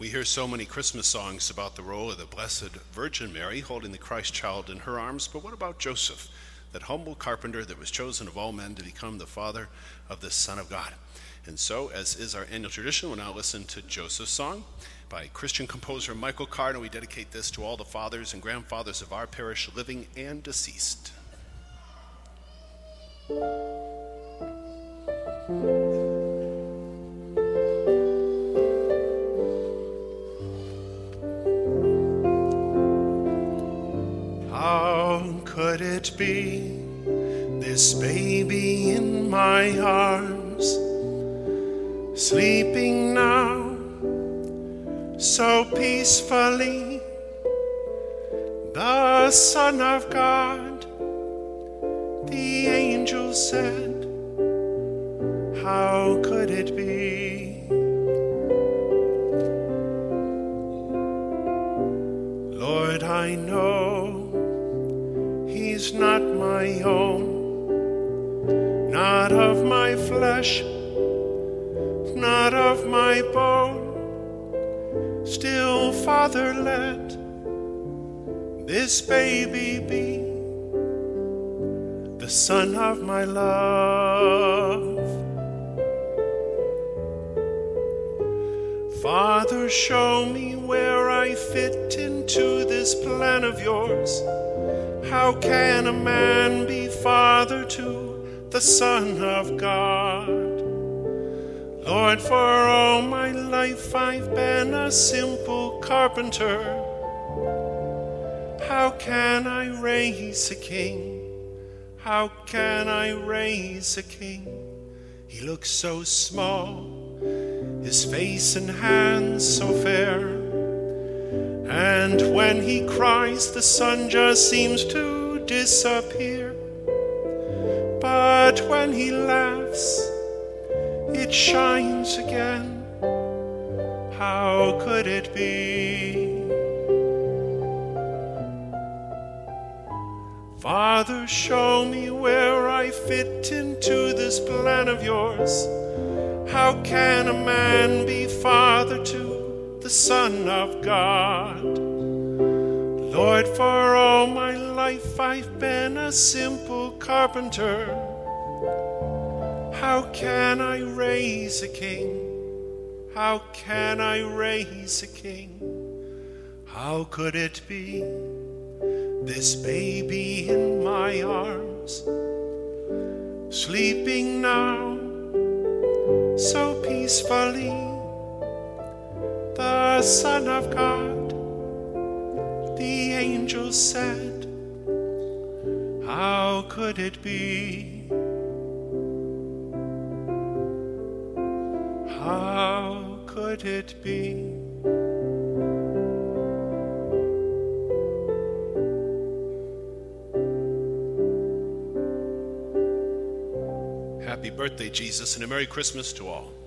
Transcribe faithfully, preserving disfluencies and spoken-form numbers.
We hear so many Christmas songs about the role of the Blessed Virgin Mary holding the Christ child in her arms, but what about Joseph, that humble carpenter that was chosen of all men to become the father of the Son of God? And so, as is our annual tradition, we'll now listen to Joseph's Song by Christian composer Michael Card, and we dedicate this to all the fathers and grandfathers of our parish, living and deceased. How could it be, this baby in my arms, sleeping now so peacefully, the Son of God? The angel said, how could it be? Lord, I know he's not my own, not of my flesh, not of my bone. Still, Father, let this baby be the son of my love. Father, show me where I fit into this plan of yours. How can a man be father to the Son of God? Lord, for all my life I've been a simple carpenter. How can I raise a king? How can I raise a king? He looks so small, his face and hands so fair, and when he cries the sun just seems to disappear. But when he laughs it shines again. How could it be? Father, show me where I fit into this plan of yours. How can a man be father to the Son of God? Lord, for all my life I've been a simple carpenter. How can I raise a king? How can I raise a king? How could it be, this baby in my arms, sleeping now so peacefully, the Son of God? The angel said, how could it be? How could it be? Happy birthday, Jesus, and a Merry Christmas to all.